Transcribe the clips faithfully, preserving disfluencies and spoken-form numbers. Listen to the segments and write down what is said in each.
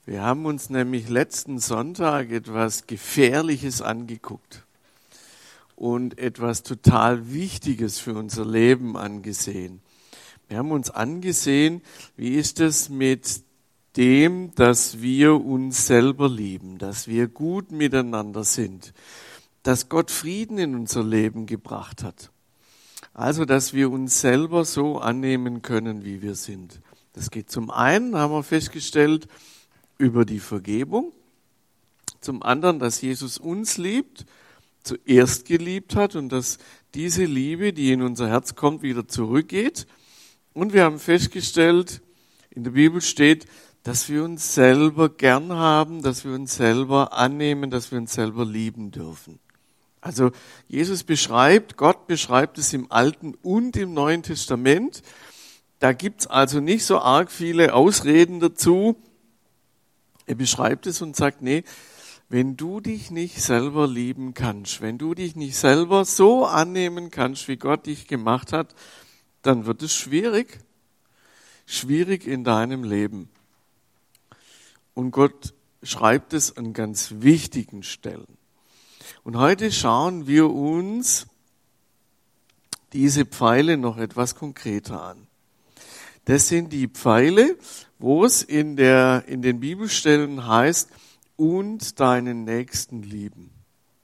Wir haben uns nämlich letzten Sonntag etwas Gefährliches angeguckt und etwas total Wichtiges für unser Leben angesehen. Wir haben uns angesehen, wie ist es mit dem, dass wir uns selber lieben, dass wir gut miteinander sind, dass Gott Frieden in unser Leben gebracht hat. Also, dass wir uns selber so annehmen können, wie wir sind. Das geht zum einen, haben wir festgestellt, über die Vergebung. Zum anderen, dass Jesus uns liebt, zuerst geliebt hat und dass diese Liebe, die in unser Herz kommt, wieder zurückgeht. Und wir haben festgestellt, in der Bibel steht, dass wir uns selber gern haben, dass wir uns selber annehmen, dass wir uns selber lieben dürfen. Also Jesus beschreibt, Gott beschreibt es im Alten und im Neuen Testament. Da gibt's also nicht so arg viele Ausreden dazu. Er beschreibt es und sagt, nee, wenn du dich nicht selber lieben kannst, wenn du dich nicht selber so annehmen kannst, wie Gott dich gemacht hat, dann wird es schwierig, schwierig in deinem Leben. Und Gott schreibt es an ganz wichtigen Stellen. Und heute schauen wir uns diese Pfeile noch etwas konkreter an. Das sind die Pfeile, wo es in der, in den Bibelstellen heißt, und deinen Nächsten lieben.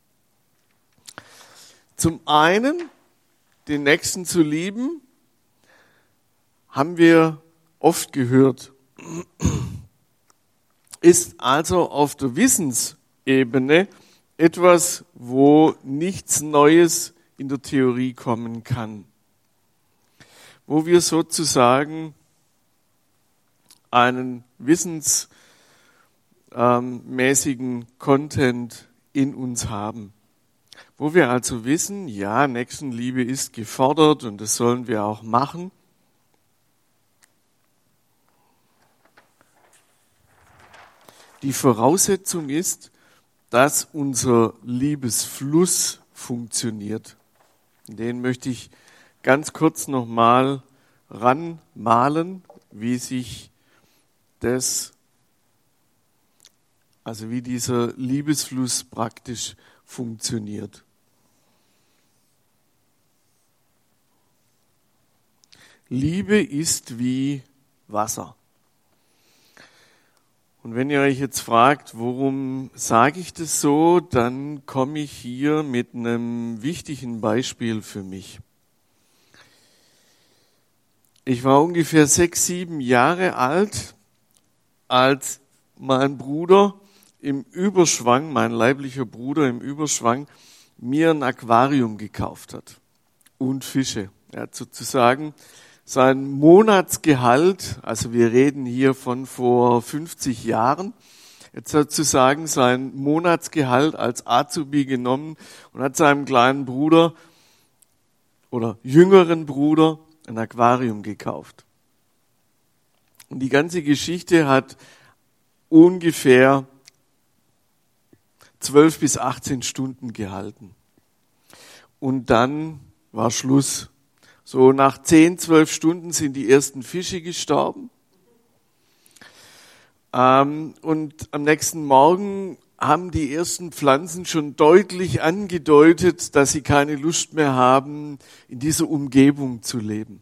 Zum einen, den Nächsten zu lieben, haben wir oft gehört, ist also auf der Wissensebene etwas, wo nichts Neues in der Theorie kommen kann. Wo wir sozusagen einen wissensmäßigen Content in uns haben. Wo wir also wissen, ja, Nächstenliebe ist gefordert und das sollen wir auch machen. Die Voraussetzung ist, dass unser Liebesfluss funktioniert. Den möchte ich ganz kurz nochmal ranmalen, wie sich das, also wie dieser Liebesfluss praktisch funktioniert. Liebe ist wie Wasser. Und wenn ihr euch jetzt fragt, warum sage ich das so, dann komme ich hier mit einem wichtigen Beispiel für mich. Ich war ungefähr sechs, sieben Jahre alt, als mein Bruder im Überschwang, mein leiblicher Bruder im Überschwang, mir ein Aquarium gekauft hat und Fische. Er hat sozusagen sein Monatsgehalt, also wir reden hier von vor fünfzig Jahren, jetzt sozusagen sein Monatsgehalt als Azubi genommen und hat seinem kleinen Bruder oder jüngeren Bruder ein Aquarium gekauft. Und die ganze Geschichte hat ungefähr zwölf bis achtzehn Stunden gehalten. Und dann war Schluss. So nach zehn, zwölf Stunden sind die ersten Fische gestorben. Ähm, und am nächsten Morgen haben die ersten Pflanzen schon deutlich angedeutet, dass sie keine Lust mehr haben, in dieser Umgebung zu leben.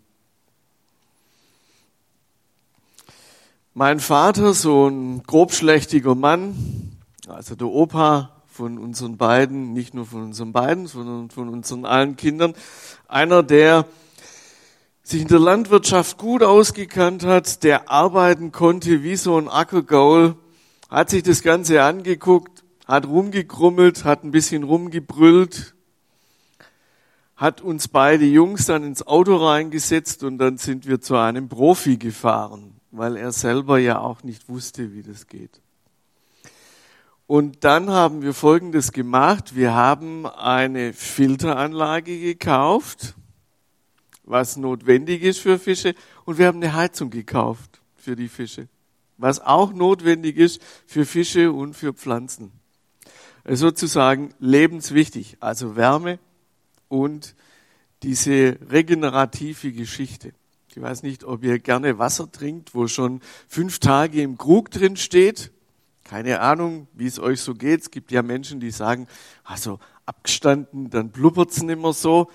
Mein Vater, so ein grobschlächtiger Mann, also der Opa von unseren beiden, nicht nur von unseren beiden, sondern von unseren allen Kindern, einer, der sich in der Landwirtschaft gut ausgekannt hat, der arbeiten konnte wie so ein Ackergaul, hat sich das Ganze angeguckt, hat rumgekrummelt, hat ein bisschen rumgebrüllt, hat uns beide Jungs dann ins Auto reingesetzt und dann sind wir zu einem Profi gefahren, weil er selber ja auch nicht wusste, wie das geht. Und dann haben wir Folgendes gemacht, wir haben eine Filteranlage gekauft, was notwendig ist für Fische, und wir haben eine Heizung gekauft für die Fische, was auch notwendig ist für Fische und für Pflanzen. Also sozusagen lebenswichtig, also Wärme und diese regenerative Geschichte. Ich weiß nicht, ob ihr gerne Wasser trinkt, wo schon fünf Tage im Krug drin steht. Keine Ahnung, wie es euch so geht. Es gibt ja Menschen, die sagen, also abgestanden, dann blubbert's nicht mehr so.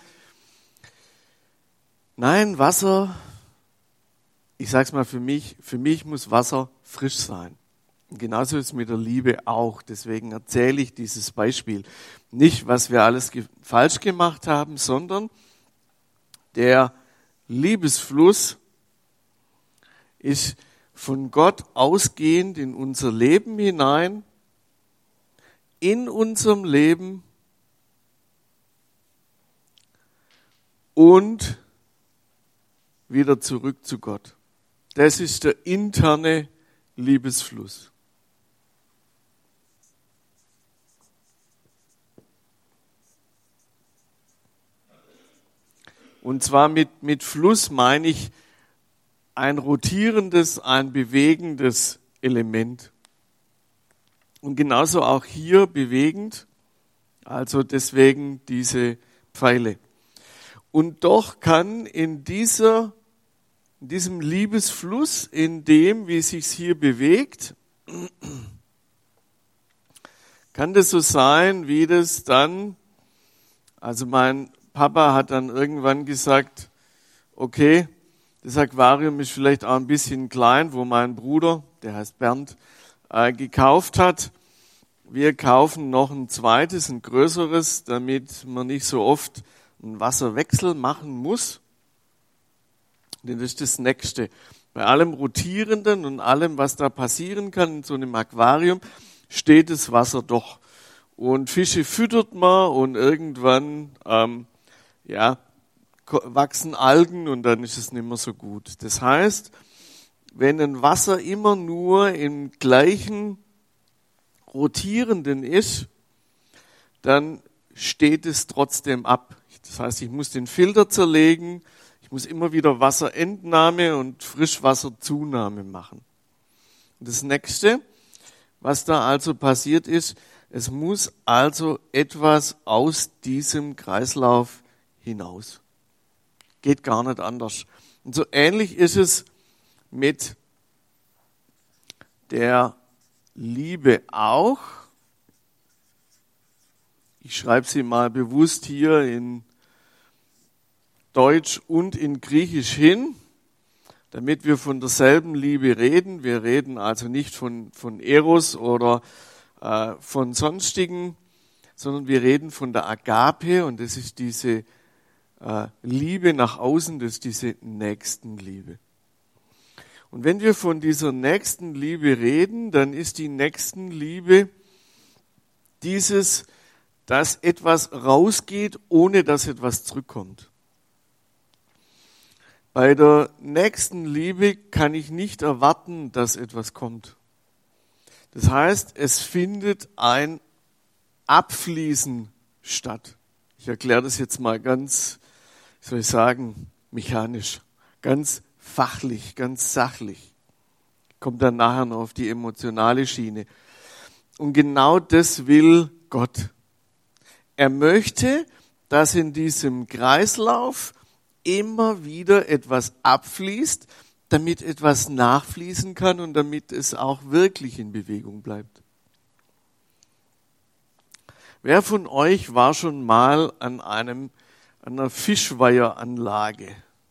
Nein, Wasser, ich sag's mal für mich, für mich muss Wasser frisch sein. Und genauso ist es mit der Liebe auch. Deswegen erzähle ich dieses Beispiel. Nicht, was wir alles ge- falsch gemacht haben, sondern der Liebesfluss ist von Gott ausgehend in unser Leben hinein, in unserem Leben und wieder zurück zu Gott. Das ist der interne Liebesfluss. Und zwar mit, mit Fluss meine ich ein rotierendes, ein bewegendes Element. Und genauso auch hier bewegend, also deswegen diese Pfeile. Und doch kann in dieser, in diesem Liebesfluss, in dem, wie es sich hier bewegt, kann das so sein, wie das dann, also mein Papa hat dann irgendwann gesagt, okay, das Aquarium ist vielleicht auch ein bisschen klein, wo mein Bruder, der heißt Bernd, äh, gekauft hat. Wir kaufen noch ein zweites, ein größeres, damit man nicht so oft einen Wasserwechsel machen muss. Denn das ist das Nächste. Bei allem Rotierenden und allem, was da passieren kann in so einem Aquarium, steht das Wasser doch. Und Fische füttert man und irgendwann, ähm, ja, wachsen Algen und dann ist es nicht mehr so gut. Das heißt, wenn ein Wasser immer nur im gleichen Rotierenden ist, dann steht es trotzdem ab. Das heißt, ich muss den Filter zerlegen, ich muss immer wieder Wasserentnahme und Frischwasserzunahme machen. Und das Nächste, was da also passiert ist, es muss also etwas aus diesem Kreislauf hinaus. Geht gar nicht anders. Und so ähnlich ist es mit der Liebe auch. Ich schreibe sie mal bewusst hier in Deutsch und in Griechisch hin, damit wir von derselben Liebe reden. Wir reden also nicht von, von Eros oder äh, von sonstigen, sondern wir reden von der Agape und das ist diese äh, Liebe nach außen, das ist diese Nächstenliebe. Und wenn wir von dieser Nächstenliebe reden, dann ist die Nächstenliebe dieses, dass etwas rausgeht, ohne dass etwas zurückkommt. Bei der Nächstenliebe kann ich nicht erwarten, dass etwas kommt. Das heißt, es findet ein Abfließen statt. Ich erkläre das jetzt mal ganz, wie soll ich sagen, mechanisch, ganz fachlich, ganz sachlich. Kommt dann nachher noch auf die emotionale Schiene. Und genau das will Gott. Er möchte, dass in diesem Kreislauf immer wieder etwas abfließt, damit etwas nachfließen kann und damit es auch wirklich in Bewegung bleibt. Wer von euch war schon mal an einem, an einer Fischweiheranlage?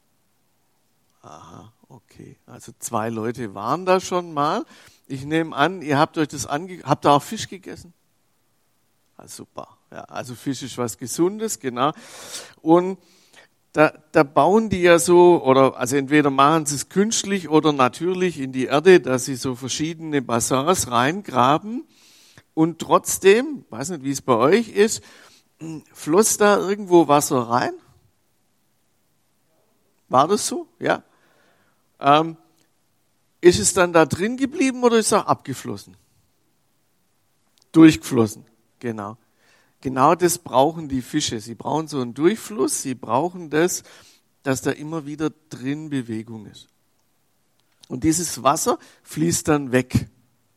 Aha, okay. Also zwei Leute waren da schon mal. Ich nehme an, ihr habt euch das ange... Habt ihr auch Fisch gegessen? Ah, super. Ja, also Fisch ist was Gesundes, genau. Und da, da bauen die ja so, oder also entweder machen sie es künstlich oder natürlich in die Erde, dass sie so verschiedene Bassins reingraben. Und trotzdem, ich weiß nicht, wie es bei euch ist, floss da irgendwo Wasser rein? War das so? Ja. Ähm, ist es dann da drin geblieben oder ist es abgeflossen? Durchgeflossen, genau. Genau das brauchen die Fische. Sie brauchen so einen Durchfluss, sie brauchen das, dass da immer wieder drin Bewegung ist. Und dieses Wasser fließt dann weg.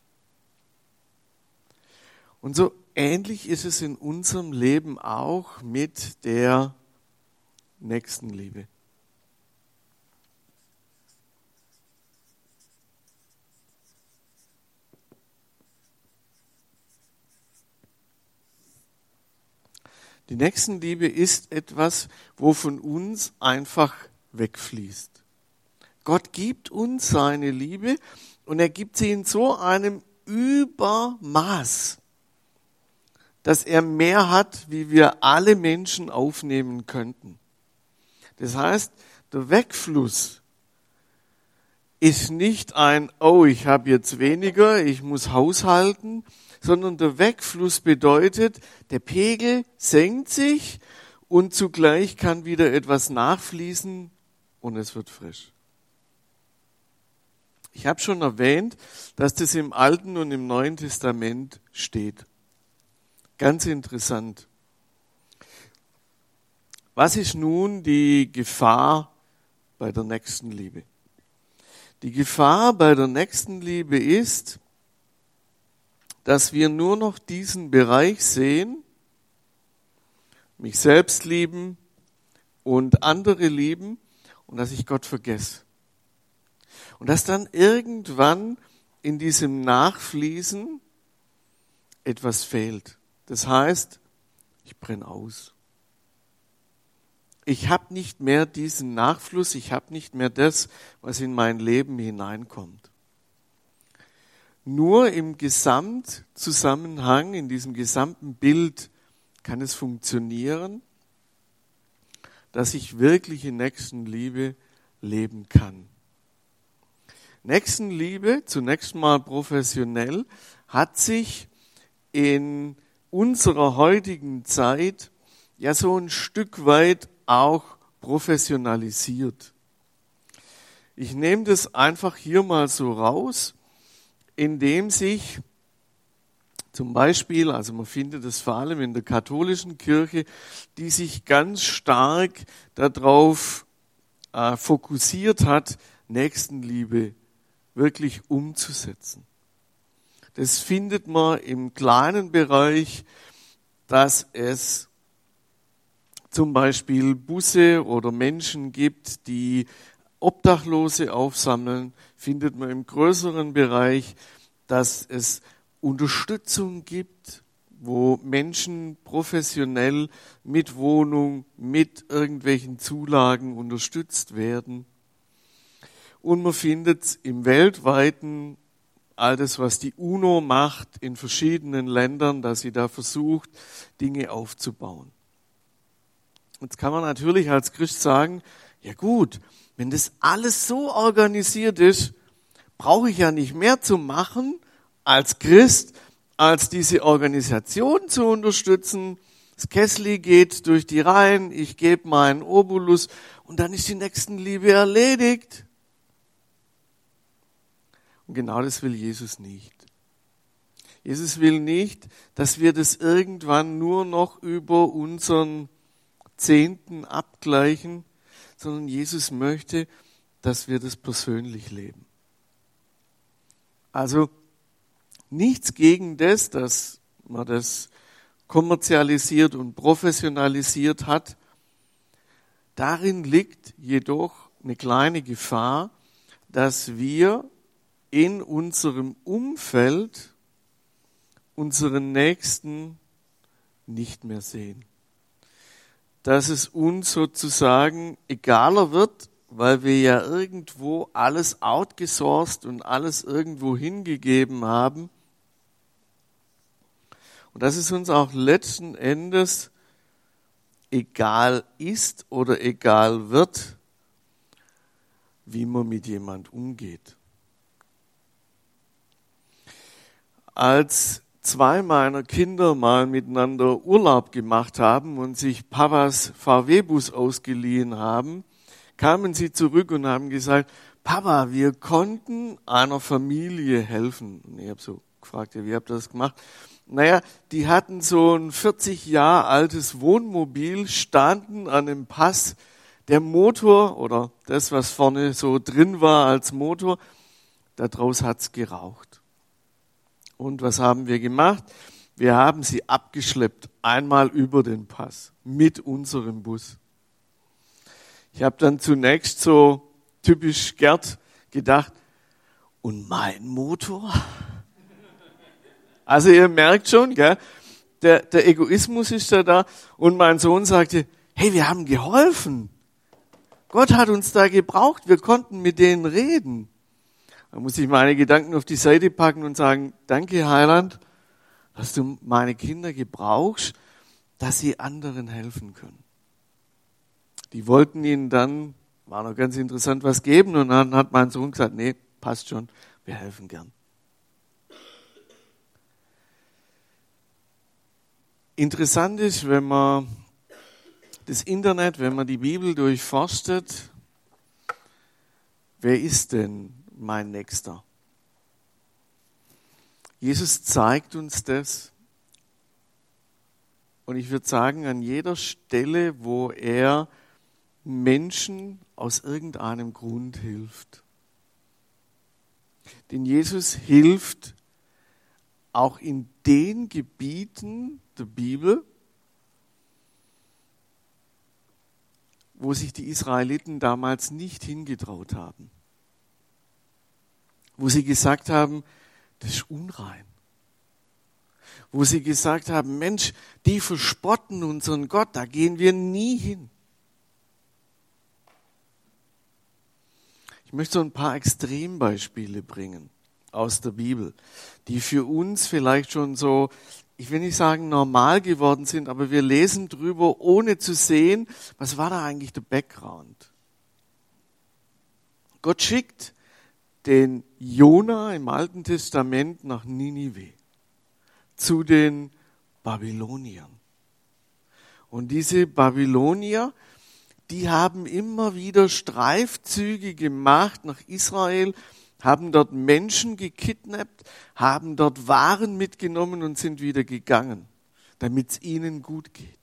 Und so ähnlich ist es in unserem Leben auch mit der Nächstenliebe. Die Nächstenliebe ist etwas, wo von uns einfach wegfließt. Gott gibt uns seine Liebe und er gibt sie in so einem Übermaß, dass er mehr hat, wie wir alle Menschen aufnehmen könnten. Das heißt, der Wegfluss ist nicht ein, oh, ich habe jetzt weniger, ich muss haushalten, sondern der Wegfluss bedeutet, der Pegel senkt sich und zugleich kann wieder etwas nachfließen und es wird frisch. Ich habe schon erwähnt, dass das im Alten und im Neuen Testament steht. Ganz interessant. Was ist nun die Gefahr bei der Nächstenliebe? Die Gefahr bei der Nächstenliebe ist, dass wir nur noch diesen Bereich sehen, mich selbst lieben und andere lieben und dass ich Gott vergesse. Und dass dann irgendwann in diesem Nachfließen etwas fehlt. Das heißt, ich brenne aus. Ich habe nicht mehr diesen Nachfluss, ich habe nicht mehr das, was in mein Leben hineinkommt. Nur im Gesamtzusammenhang, in diesem gesamten Bild kann es funktionieren, dass ich wirklich in Nächstenliebe leben kann. Nächstenliebe, zunächst mal professionell, hat sich in unserer heutigen Zeit ja so ein Stück weit auch professionalisiert. Ich nehme das einfach hier mal so raus, indem sich zum Beispiel, also man findet es vor allem in der katholischen Kirche, die sich ganz stark darauf äh, fokussiert hat, Nächstenliebe wirklich umzusetzen. Das findet man im kleinen Bereich, dass es zum Beispiel Busse oder Menschen gibt, die Obdachlose aufsammeln, findet man im größeren Bereich, dass es Unterstützung gibt, wo Menschen professionell mit Wohnung, mit irgendwelchen Zulagen unterstützt werden. Und man findet es im weltweiten, all das, was die UNO macht in verschiedenen Ländern, dass sie da versucht, Dinge aufzubauen. Jetzt kann man natürlich als Christ sagen, ja gut, wenn das alles so organisiert ist, brauche ich ja nicht mehr zu machen als Christ, als diese Organisation zu unterstützen. Das Kessli geht durch die Reihen, ich gebe meinen Obolus und dann ist die Nächstenliebe erledigt. Und genau das will Jesus nicht. Jesus will nicht, dass wir das irgendwann nur noch über unseren Zehnten abgleichen, sondern Jesus möchte, dass wir das persönlich leben. Also nichts gegen das, dass man das kommerzialisiert und professionalisiert hat. Darin liegt jedoch eine kleine Gefahr, dass wir in unserem Umfeld unseren Nächsten nicht mehr sehen. Dass es uns sozusagen egaler wird, weil wir ja irgendwo alles outgesourced und alles irgendwo hingegeben haben. Und dass es uns auch letzten Endes egal ist oder egal wird, wie man mit jemand umgeht. Als zwei meiner Kinder mal miteinander Urlaub gemacht haben und sich Papas V W-Bus ausgeliehen haben, kamen sie zurück und haben gesagt, Papa, wir konnten einer Familie helfen. Und ich habe so gefragt, ja, wie habt ihr das gemacht? Naja, die hatten so ein vierzig Jahre altes Wohnmobil, standen an einem Pass. Der Motor oder das, was vorne so drin war als Motor, da draus hat's geraucht. Und was haben wir gemacht? Wir haben sie abgeschleppt, einmal über den Pass, mit unserem Bus. Ich habe dann zunächst so typisch Gerd gedacht, und mein Motor? Also ihr merkt schon, gell, der, der Egoismus ist da da. Und mein Sohn sagte, hey, wir haben geholfen. Gott hat uns da gebraucht. Wir konnten mit denen reden. Da muss ich meine Gedanken auf die Seite packen und sagen, danke Heiland, dass du meine Kinder gebrauchst, dass sie anderen helfen können. Die wollten ihnen dann, war noch ganz interessant, was geben. Und dann hat mein Sohn gesagt, nee, passt schon, wir helfen gern. Interessant ist, wenn man das Internet, wenn man die Bibel durchforstet, wer ist denn mein Nächster? Jesus zeigt uns das. Und ich würde sagen, an jeder Stelle, wo er Menschen aus irgendeinem Grund hilft. Denn Jesus hilft auch in den Gebieten der Bibel, wo sich die Israeliten damals nicht hingetraut haben. Wo sie gesagt haben, das ist unrein. Wo sie gesagt haben, Mensch, die verspotten unseren Gott, da gehen wir nie hin. Ich möchte so ein paar Extrembeispiele bringen aus der Bibel, die für uns vielleicht schon so, ich will nicht sagen normal geworden sind, aber wir lesen drüber, ohne zu sehen, was war da eigentlich der Background. Gott schickt den Jona im Alten Testament nach Ninive, zu den Babyloniern. Und diese Babylonier, die haben immer wieder Streifzüge gemacht nach Israel, haben dort Menschen gekidnappt, haben dort Waren mitgenommen und sind wieder gegangen, damit es ihnen gut geht.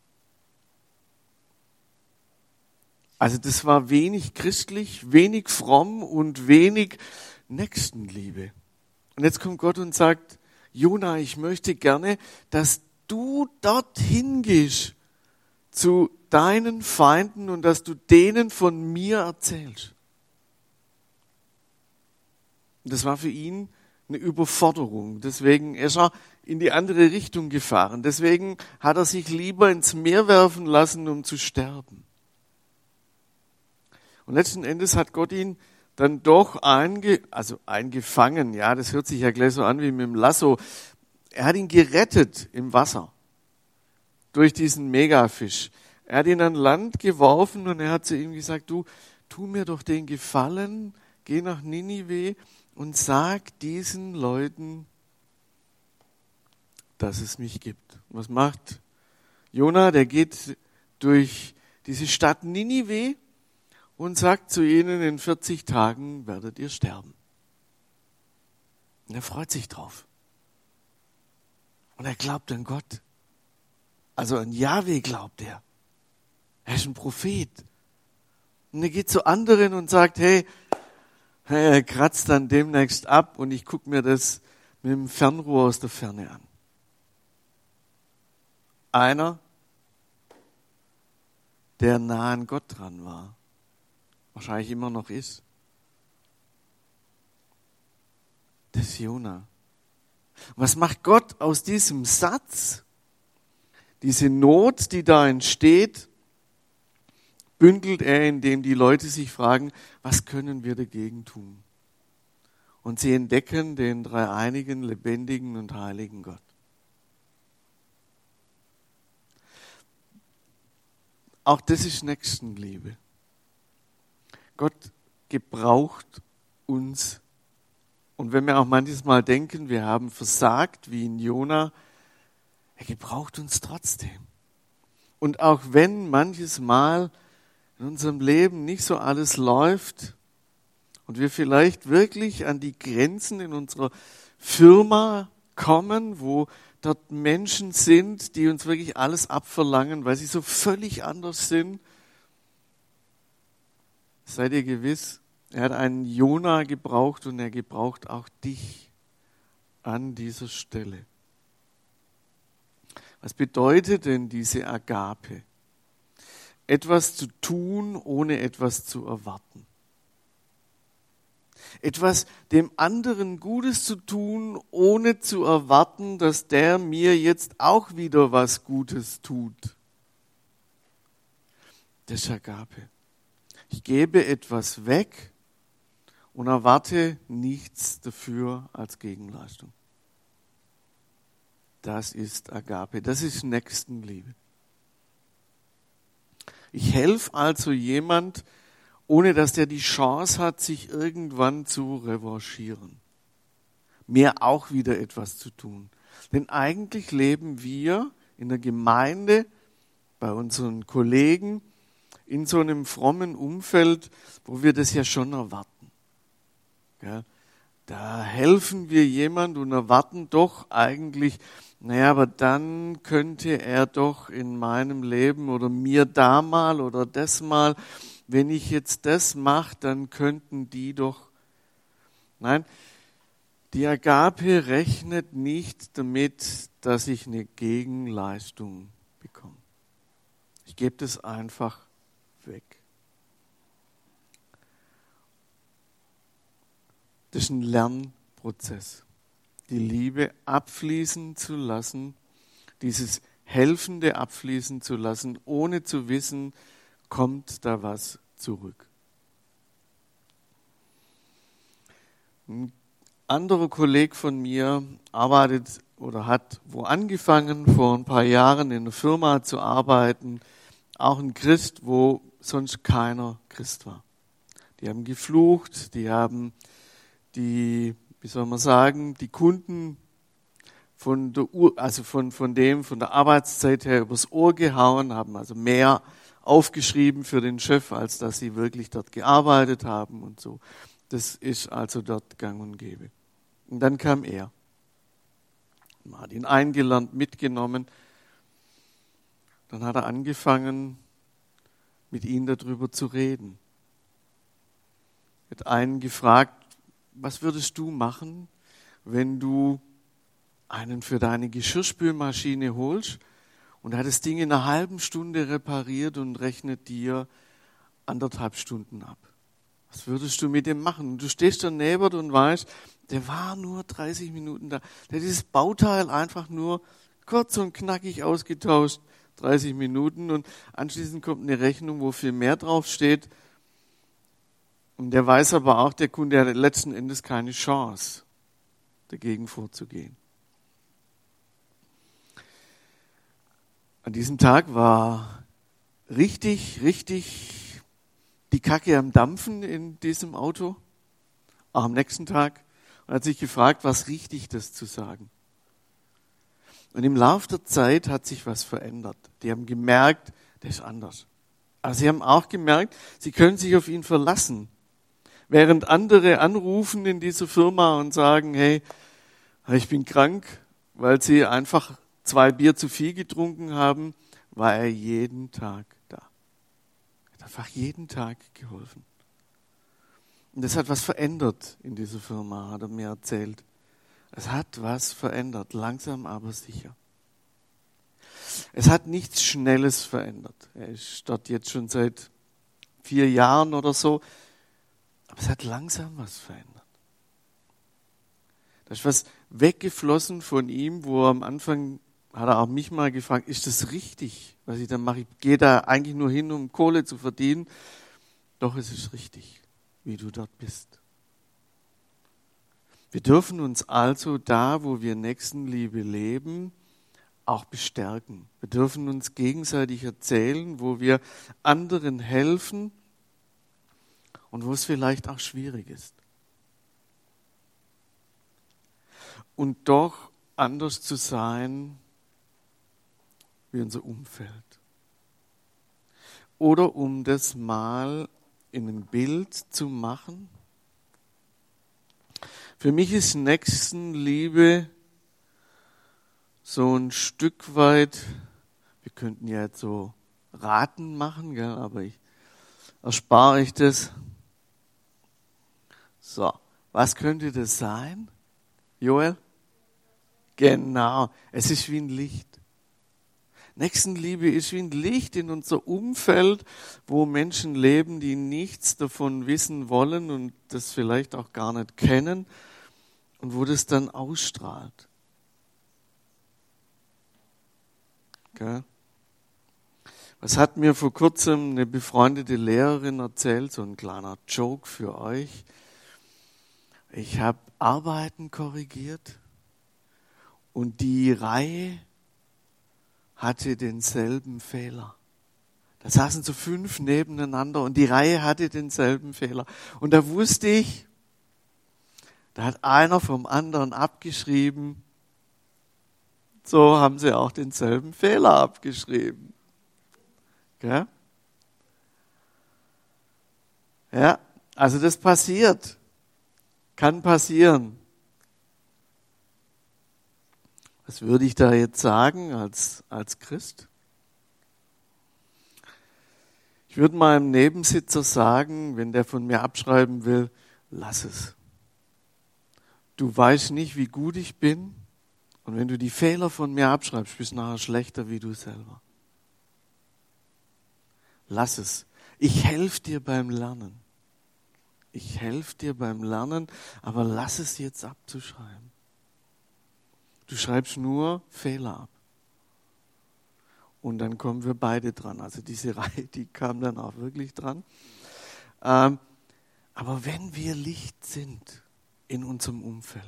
Also das war wenig christlich, wenig fromm und wenig Nächstenliebe. Und jetzt kommt Gott und sagt, Jona, ich möchte gerne, dass du dorthin gehst zu deinen Feinden und dass du denen von mir erzählst. Das war für ihn eine Überforderung. Deswegen ist er in die andere Richtung gefahren. Deswegen hat er sich lieber ins Meer werfen lassen, um zu sterben. Und letzten Endes hat Gott ihn dann doch einge, also eingefangen. Ja, das hört sich ja gleich so an wie mit dem Lasso. Er hat ihn gerettet im Wasser durch diesen Megafisch. Er hat ihn an Land geworfen und er hat zu ihm gesagt, du, tu mir doch den Gefallen, geh nach Ninive und sag diesen Leuten, dass es mich gibt. Was macht Jona? Der geht durch diese Stadt Ninive und sagt zu ihnen, in vierzig Tagen werdet ihr sterben. Und er freut sich drauf. Und er glaubt an Gott. Also an Jahwe glaubt er. Er ist ein Prophet. Und er geht zu anderen und sagt, hey, er kratzt dann demnächst ab und ich gucke mir das mit dem Fernrohr aus der Ferne an. Einer, der nah an Gott dran war, wahrscheinlich immer noch ist, das ist Jona. Was macht Gott aus diesem Satz? Diese Not, die da entsteht, bündelt er, indem die Leute sich fragen, was können wir dagegen tun? Und sie entdecken den dreieinigen, lebendigen und heiligen Gott. Auch das ist Nächstenliebe. Gott gebraucht uns. Und wenn wir auch manches Mal denken, wir haben versagt, wie in Jona, er gebraucht uns trotzdem. Und auch wenn manches Mal in unserem Leben nicht so alles läuft und wir vielleicht wirklich an die Grenzen in unserer Firma kommen, wo dort Menschen sind, die uns wirklich alles abverlangen, weil sie so völlig anders sind, seid ihr gewiss, er hat einen Jona gebraucht und er gebraucht auch dich an dieser Stelle. Was bedeutet denn diese Agape? Etwas zu tun, ohne etwas zu erwarten. Etwas dem anderen Gutes zu tun, ohne zu erwarten, dass der mir jetzt auch wieder was Gutes tut. Das ist Agape. Ich gebe etwas weg und erwarte nichts dafür als Gegenleistung. Das ist Agape, das ist Nächstenliebe. Ich helfe also jemand, ohne dass der die Chance hat, sich irgendwann zu revanchieren. Mir auch wieder etwas zu tun. Denn eigentlich leben wir in der Gemeinde, bei unseren Kollegen, in so einem frommen Umfeld, wo wir das ja schon erwarten. Ja, da helfen wir jemand und erwarten doch eigentlich, naja, aber dann könnte er doch in meinem Leben oder mir da mal oder das mal, wenn ich jetzt das mache, dann könnten die doch. Nein, die Agape rechnet nicht damit, dass ich eine Gegenleistung bekomme. Ich gebe das einfach weg. Das ist ein Lernprozess. Die Liebe abfließen zu lassen, dieses Helfende abfließen zu lassen, ohne zu wissen, kommt da was zurück. Ein anderer Kollege von mir arbeitet oder hat wo angefangen, vor ein paar Jahren in einer Firma zu arbeiten, auch ein Christ, wo sonst keiner Christ war. Die haben geflucht, die haben die, wie soll man sagen, die Kunden von der Ur, also von, von dem, von der Arbeitszeit her übers Ohr gehauen, haben also mehr aufgeschrieben für den Chef, als dass sie wirklich dort gearbeitet haben und so. Das ist also dort gang und gäbe. Und dann kam er. Man hat ihn eingelernt, mitgenommen. Dann hat er angefangen, mit ihnen darüber zu reden. Er hat einen gefragt, was würdest du machen, wenn du einen für deine Geschirrspülmaschine holst und er hat das Ding in einer halben Stunde repariert und rechnet dir anderthalb Stunden ab. Was würdest du mit dem machen? Und du stehst daneben und weißt, der war nur dreißig Minuten da. Der hat dieses Bauteil einfach nur kurz und knackig ausgetauscht, dreißig Minuten und anschließend kommt eine Rechnung, wo viel mehr drauf steht. Und der weiß aber auch, der Kunde hat letzten Endes keine Chance, dagegen vorzugehen. An diesem Tag war richtig, richtig die Kacke am Dampfen in diesem Auto, auch am nächsten Tag, und hat sich gefragt, was richtig das zu sagen. Und im Laufe der Zeit hat sich was verändert. Die haben gemerkt, der ist anders. Aber sie haben auch gemerkt, sie können sich auf ihn verlassen. Während andere anrufen in dieser Firma und sagen, hey, ich bin krank, weil sie einfach zwei Bier zu viel getrunken haben, war er jeden Tag da. Er hat einfach jeden Tag geholfen. Und das hat was verändert in dieser Firma, hat er mir erzählt. Es hat was verändert, langsam aber sicher. Es hat nichts Schnelles verändert. Er ist dort jetzt schon seit vier Jahren oder so. Aber es hat langsam was verändert. Da ist was weggeflossen von ihm, wo er am Anfang, hat er auch mich mal gefragt, ist das richtig, was ich da mache? Ich gehe da eigentlich nur hin, um Kohle zu verdienen. Doch, es ist richtig, wie du dort bist. Wir dürfen uns also da, wo wir Nächstenliebe leben, auch bestärken. Wir dürfen uns gegenseitig erzählen, wo wir anderen helfen und wo es vielleicht auch schwierig ist. Und doch anders zu sein wie unser Umfeld. Oder um das mal in ein Bild zu machen. Für mich ist Nächstenliebe so ein Stück weit, wir könnten ja jetzt so Raten machen, gell, aber ich erspare ich das. So, was könnte das sein? Joel? Genau, es ist wie ein Licht. Nächstenliebe ist wie ein Licht in unser Umfeld, wo Menschen leben, die nichts davon wissen wollen und das vielleicht auch gar nicht kennen und wo das dann ausstrahlt. Okay. Was hat mir vor kurzem eine befreundete Lehrerin erzählt, so ein kleiner Joke für euch. Ich habe Arbeiten korrigiert und die Reihe hatte denselben Fehler. Da saßen so fünf nebeneinander und die Reihe hatte denselben Fehler. Und da wusste ich, da hat einer vom anderen abgeschrieben, so haben sie auch denselben Fehler abgeschrieben. Gell? Ja, also das passiert. Kann passieren. Was würde ich da jetzt sagen als, als Christ? Ich würde meinem Nebensitzer sagen, wenn der von mir abschreiben will, lass es. Du weißt nicht, wie gut ich bin und wenn du die Fehler von mir abschreibst, bist du nachher schlechter wie du selber. Lass es. Ich helfe dir beim Lernen. Ich helfe dir beim Lernen, aber lass es jetzt abzuschreiben. Du schreibst nur Fehler ab. Und dann kommen wir beide dran. Also diese Reihe, die kam dann auch wirklich dran. Ähm, aber wenn wir Licht sind in unserem Umfeld,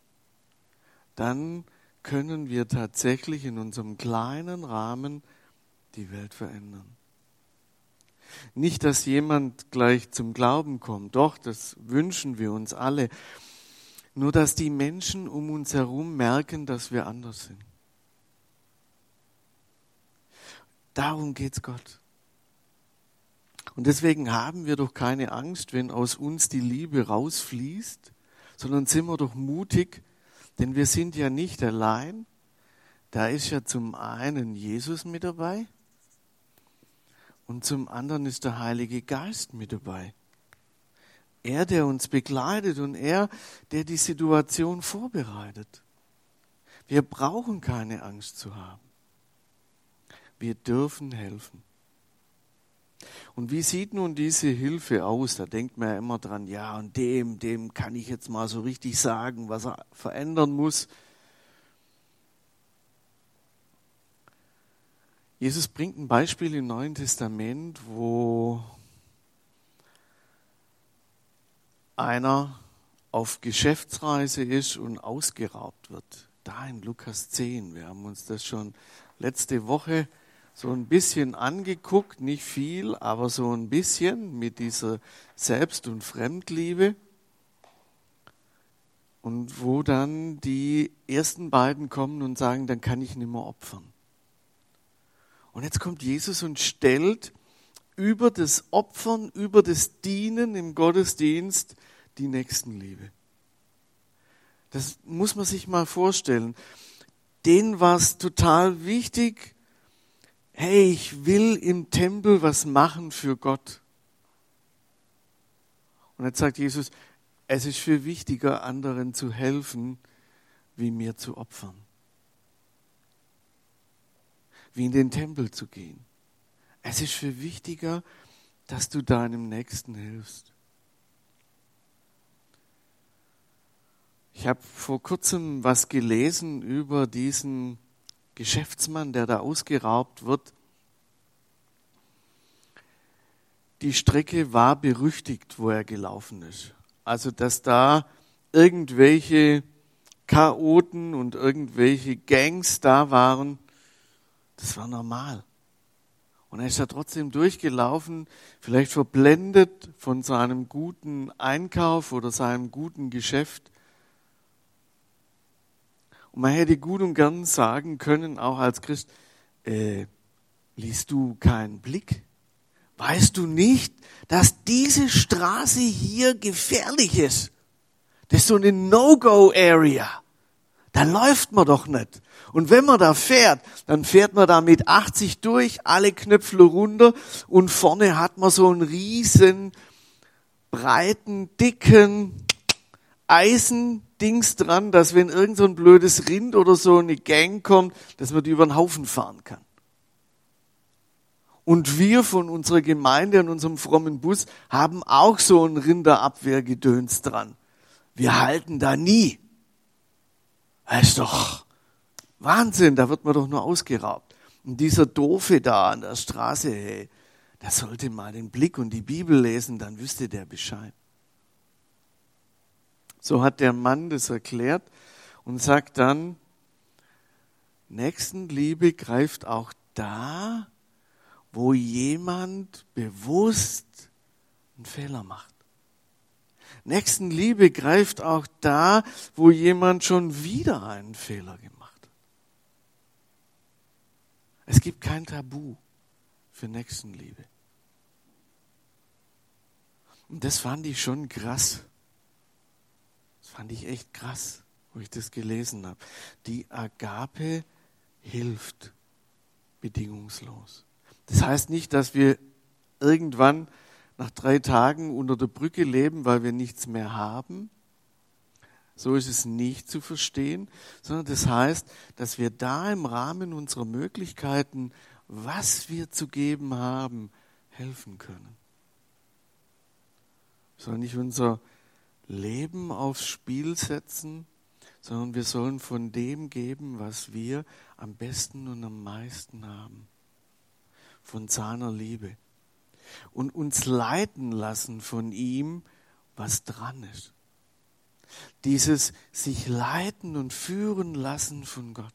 dann können wir tatsächlich in unserem kleinen Rahmen die Welt verändern. Nicht, dass jemand gleich zum Glauben kommt, doch, das wünschen wir uns alle. Nur, dass die Menschen um uns herum merken, dass wir anders sind. Darum geht's Gott. Und deswegen haben wir doch keine Angst, wenn aus uns die Liebe rausfließt, sondern sind wir doch mutig, denn wir sind ja nicht allein. Da ist ja zum einen Jesus mit dabei und zum anderen ist der Heilige Geist mit dabei. Er, der uns begleitet und er, der die Situation vorbereitet. Wir brauchen keine Angst zu haben. Wir dürfen helfen. Und wie sieht nun diese Hilfe aus? Da denkt man ja immer dran, ja, und dem, dem kann ich jetzt mal so richtig sagen, was er verändern muss. Jesus bringt ein Beispiel im Neuen Testament, wo einer auf Geschäftsreise ist und ausgeraubt wird. Da in Lukas zehn. Wir haben uns das schon letzte Woche so ein bisschen angeguckt, nicht viel, aber so ein bisschen mit dieser Selbst- und Fremdliebe. Und wo dann die ersten beiden kommen und sagen, dann kann ich nicht mehr opfern. Und jetzt kommt Jesus und stellt über das Opfern, über das Dienen im Gottesdienst die Nächstenliebe. Das muss man sich mal vorstellen. Denen war es total wichtig, hey, ich will im Tempel was machen für Gott. Und jetzt sagt Jesus, es ist viel wichtiger, anderen zu helfen, wie mir zu opfern. Wie in den Tempel zu gehen. Es ist viel wichtiger, dass du deinem Nächsten hilfst. Ich habe vor kurzem was gelesen über diesen Geschäftsmann, der da ausgeraubt wird. Die Strecke war berüchtigt, wo er gelaufen ist. Also, dass da irgendwelche Chaoten und irgendwelche Gangs da waren, das war normal. Und er ist da trotzdem durchgelaufen, vielleicht verblendet von seinem guten Einkauf oder seinem guten Geschäft. Und man hätte gut und gern sagen können, auch als Christ, äh, liest du keinen Blick? Weißt du nicht, dass diese Straße hier gefährlich ist? Das ist so eine No-Go-Area. Da läuft man doch nicht. Und wenn man da fährt, dann fährt man da mit achtzig durch, alle Knöpfe runter und vorne hat man so einen riesen, breiten, dicken Eisendings dran, dass wenn irgend so ein blödes Rind oder so eine Gang kommt, dass man die über den Haufen fahren kann. Und wir von unserer Gemeinde und unserem frommen Bus haben auch so ein Rinderabwehrgedöns dran. Wir halten da nie. Das ist doch Wahnsinn, da wird man doch nur ausgeraubt. Und dieser Doofe da an der Straße, hey, der sollte mal den Blick und die Bibel lesen, dann wüsste der Bescheid. So hat der Mann das erklärt und sagt dann, Nächstenliebe greift auch da, wo jemand bewusst einen Fehler macht. Nächstenliebe greift auch da, wo jemand schon wieder einen Fehler gemacht hat. Es gibt kein Tabu für Nächstenliebe. Und das fand ich schon krass. Das fand ich echt krass, wo ich das gelesen habe. Die Agape hilft bedingungslos. Das heißt nicht, dass wir irgendwann nach drei Tagen unter der Brücke leben, weil wir nichts mehr haben. So ist es nicht zu verstehen, sondern das heißt, dass wir da im Rahmen unserer Möglichkeiten, was wir zu geben haben, helfen können. Wir sollen nicht unser Leben aufs Spiel setzen, sondern wir sollen von dem geben, was wir am besten und am meisten haben. Von seiner Liebe. Und uns leiten lassen von ihm, was dran ist. Dieses sich leiten und führen lassen von Gott.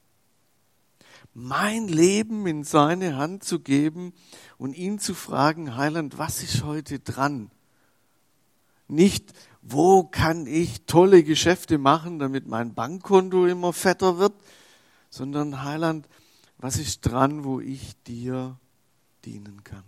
Mein Leben in seine Hand zu geben und ihn zu fragen, Heiland, was ist heute dran? Nicht, wo kann ich tolle Geschäfte machen, damit mein Bankkonto immer fetter wird, sondern Heiland, was ist dran, wo ich dir dienen kann?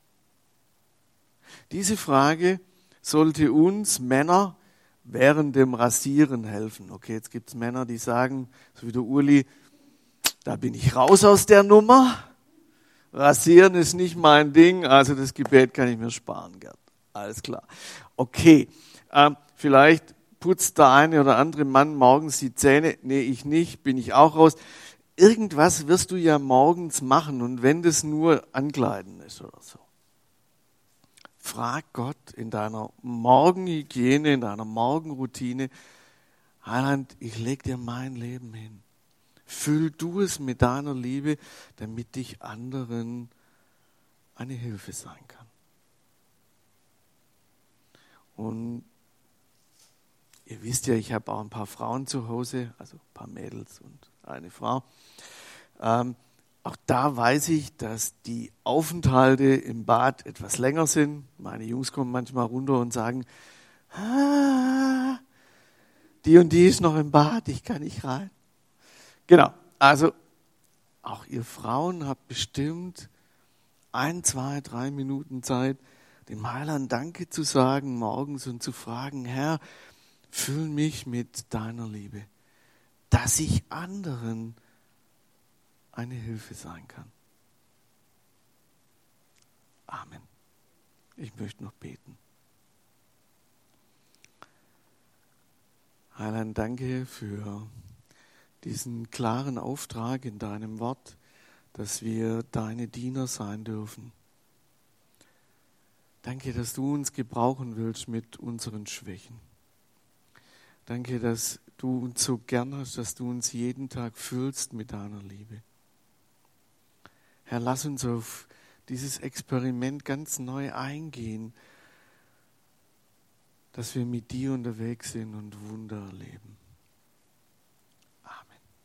Diese Frage sollte uns Männer während dem Rasieren helfen. Okay, jetzt gibt es Männer, die sagen, so wie der Uli, da bin ich raus aus der Nummer. Rasieren ist nicht mein Ding, also das Gebet kann ich mir sparen, Gerd. Alles klar. Okay, äh, vielleicht putzt der eine oder andere Mann morgens die Zähne. Nee, ich nicht, bin ich auch raus. Irgendwas wirst du ja morgens machen und wenn das nur Ankleiden ist oder so. Frag Gott in deiner Morgenhygiene, in deiner Morgenroutine, Heiland, ich leg dir mein Leben hin. Füll du es mit deiner Liebe, damit ich anderen eine Hilfe sein kann. Und ihr wisst ja, ich habe auch ein paar Frauen zu Hause, also ein paar Mädels und eine Frau. Ähm, auch da weiß ich, dass die Aufenthalte im Bad etwas länger sind. Meine Jungs kommen manchmal runter und sagen, ah, die und die ist noch im Bad, ich kann nicht rein. Genau, also auch ihr Frauen habt bestimmt ein, zwei, drei Minuten Zeit, dem Heiland Danke zu sagen morgens und zu fragen, Herr, füll mich mit deiner Liebe, dass ich anderen eine Hilfe sein kann. Amen. Ich möchte noch beten. Heiland, danke für diesen klaren Auftrag in deinem Wort, dass wir deine Diener sein dürfen. Danke, dass du uns gebrauchen willst mit unseren Schwächen. Danke, dass du uns so gern hast, dass du uns jeden Tag füllst mit deiner Liebe. Herr, lass uns auf dieses Experiment ganz neu eingehen, dass wir mit dir unterwegs sind und Wunder erleben.